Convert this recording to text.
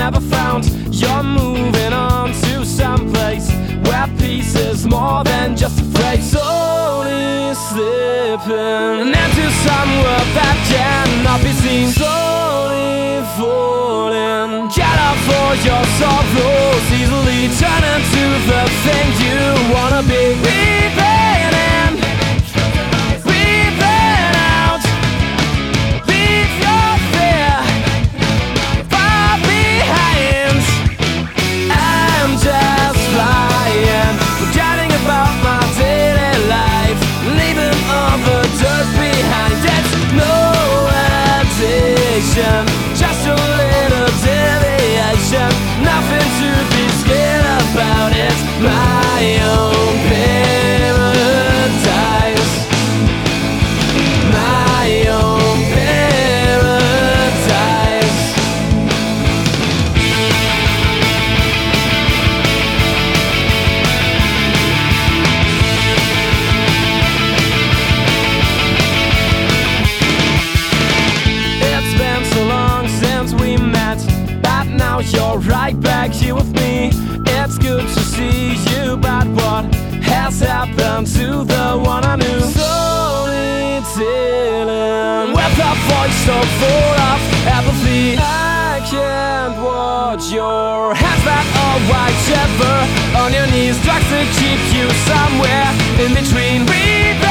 never found. You're moving on to someplace where peace is more than just a phrase. Slowly slipping into somewhere that cannot be seen. Slowly falling, get up for your sorrows, easily turn into the thing you wanna be. Breathing in, breathing out, leave your fear far behind. I'm just flying, forgetting about my daily life, leaving all the dirt behind. It's no addiction, just a little deviation, nothing to be scared about. It's my own paradise, my own paradise. It's been so long since we met, but now you're right back here with me. It's good to see you, but what has happened to the one I knew? Slowly dealing with a voice so full of apathy. I can't watch your hands back all white shiver on your knees, drugs to keep you somewhere in between. Breathe